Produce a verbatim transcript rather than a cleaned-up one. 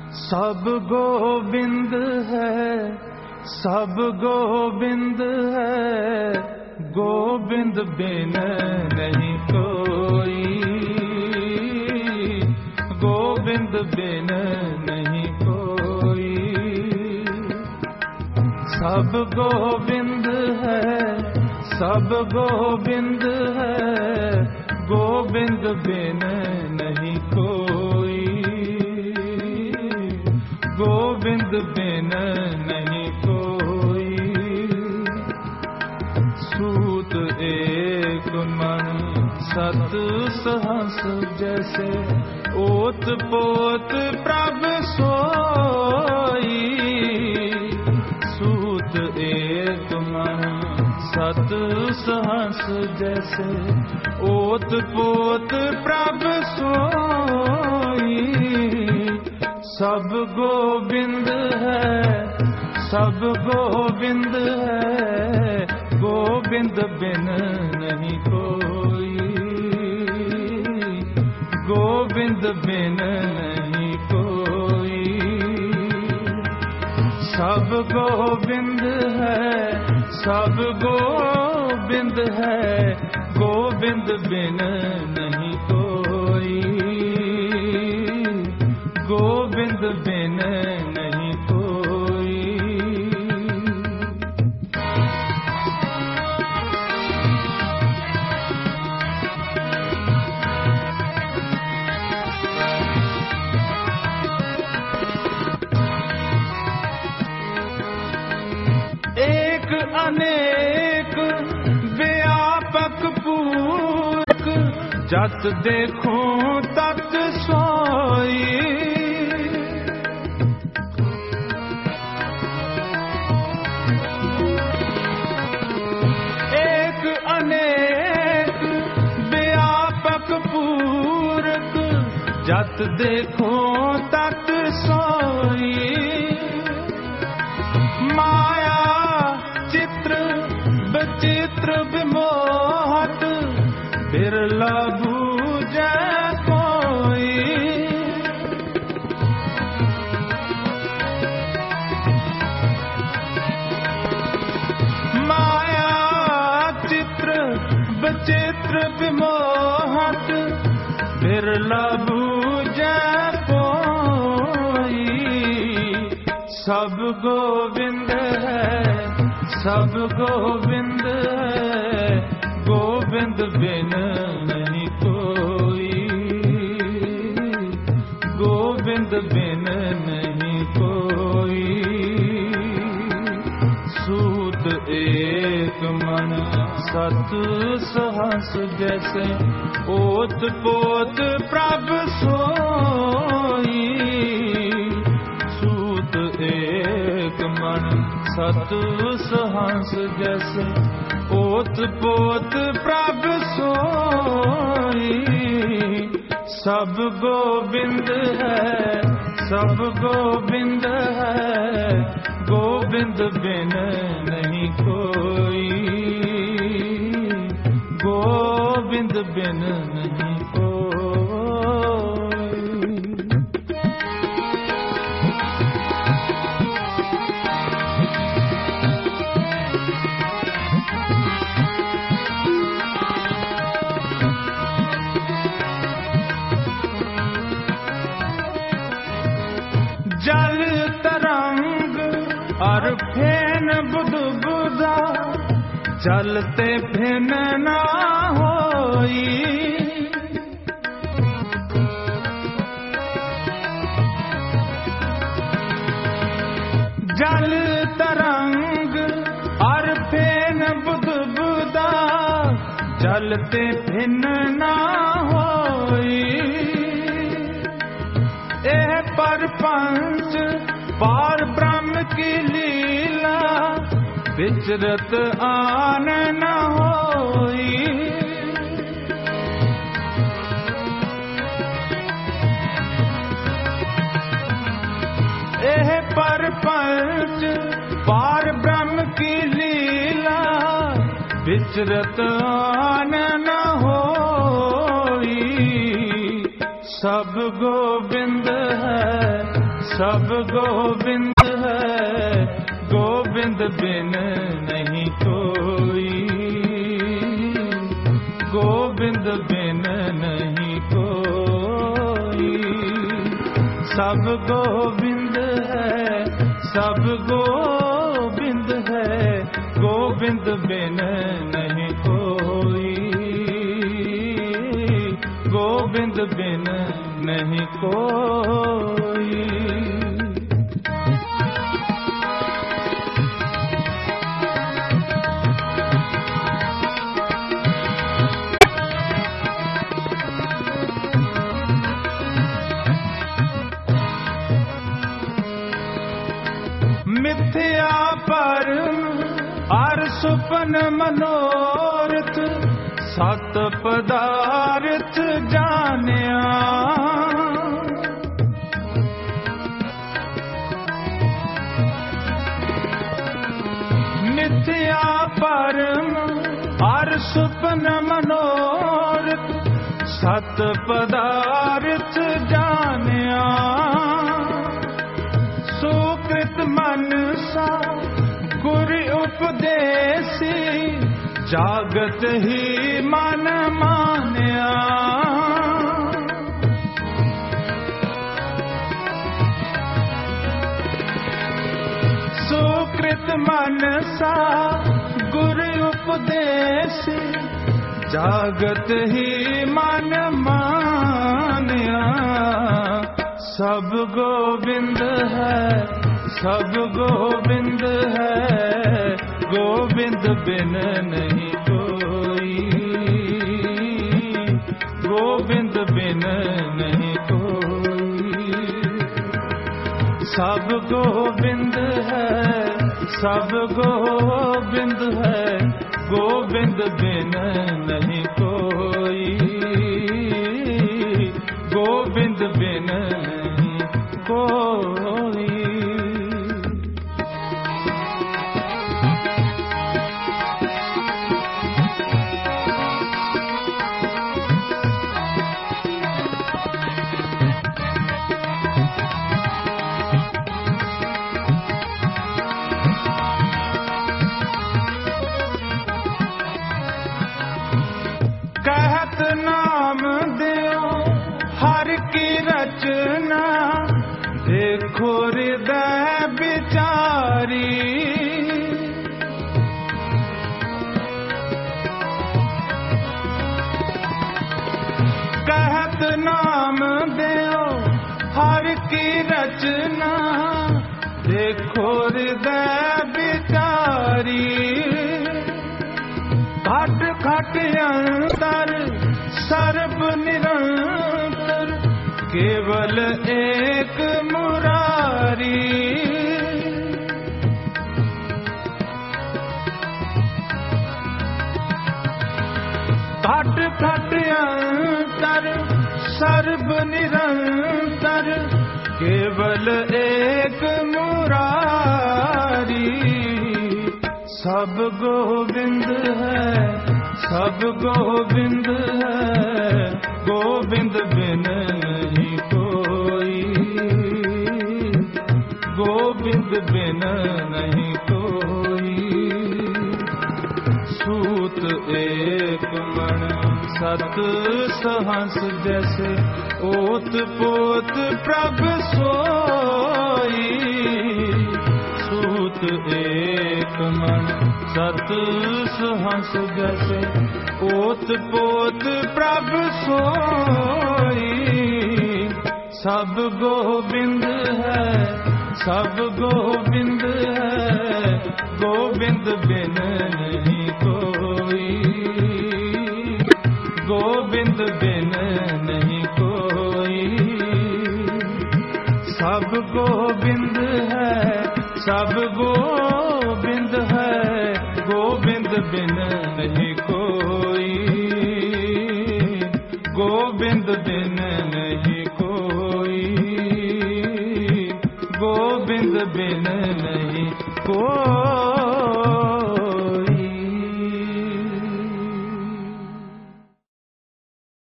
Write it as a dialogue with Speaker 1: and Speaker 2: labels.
Speaker 1: सब गोविंद है, सब गोविंद है, गोविंद बिन नहीं कोई, गोविंद बिन नहीं कोई। सब गोविंद है, सब गोविंद है, गोविंद बिन नहीं कोई, गोविंद बिन नहीं कोई। सूत एक मन सत सहस जैसे, ओत पोत प्रभ सोई। सूत एक मन सत सहस जैसे, ओत पोत प्रभ सोई। सब गोविंद है, सब गोविंद है, गोविंद बिन नहीं कोई, गोविंद बिन नहीं कोई। सब गोविंद है, सब गोविंद है, गोविंद बिन नहीं कोई, गोविंद बिन नहीं कोई। एक अनेक व्यापक पूरक, जत देखूं तत सोई। एक अनेक व्यापक पूरक, जत देखूं तत सोई। माया चित्र विचित्र विमोहत, बिरला बूझे कोई। माया चित्र विचित्र विमोहत, बिरला बूझे कोई। सब गोविंद है, सब गोविंद है, गोविंद बिन नहीं कोई, गोविंद बिन नहीं कोई। सूत एक मन सत सहस जैसे, ओत पोत प्रभ सोई। सूत एक मन सत सहस जैसे, ओत पोत प्रभ सोई। सब गोविंद है, सब गोविंद है, गोविंद बिन नहीं कोई, गोविंद बिन नहीं कोई। जल तरंग और फेन बुदबुदा, चलते फिन ना होई। जल तरंग और फेन बुदबुदा, चलते फिन ना होई। एह परपंच पार ब्रह्म की लीला, विचरत आन न होई। एह परपंच पार ब्रह्म की लीला, विचरत आन न होई। सब गोविंद है, सब गोविंद है, गोविंद बिन नहीं कोई, गोविंद बिन नहीं कोई। सब गोविंद है, सब गोविंद है, गोविंद बिन नहीं कोई, गोविंद बिन नहीं कोई। मिथ्या परम अर सुपन मनोरथ, सत पदार्थ जानिया। मिथ्या परम अर सुपन मनोरथ, सत पदार्थ जानिया। सुकृत मनसा गुर उपदेसी, जागत ही मन मान्या। सुकृत मनसा गुर उपदेसी, जागत ही मन मान्या। सब गोविंद है, सब गोविंद है, गोविंद बिन नहीं कोई, गोविंद बिन नहीं कोई। सब गोविंद है, सब गोविंद है, गोविंद बिन नहीं कोई, गोविंद बिन नहीं कोई। कहत नाम देओ हर की रचना, देखो हृदय विचारी। कहत नाम देओ हर की रचना, देखो हृदय विचारी। घट घट अंतर सर्व निरंतर, केवल एक मुरारी। घट घट अंतर सर्व निरंतर, केवल एक मुरारी। सब गोविंद है, सब गोविंद है, गोविंद बिन नहीं कोई, गोविंद बिन नहीं कोई। सूत एक मन सत सहंस, जैसे ओत पोत प्रभ सोई। सूत एक मन सत सहंस, जैसे ओत पोत प्रभ सोई। सब गोविंद है, सब गोविंद है, गोविंद बिन नहीं कोई, गोविंद बिन नहीं कोई। सब गोविंद है, सब गोविंद है, गोविंद बिन नहीं कोई, गोविंद बिन नहीं कोई, गोविंद बिन नहीं कोई।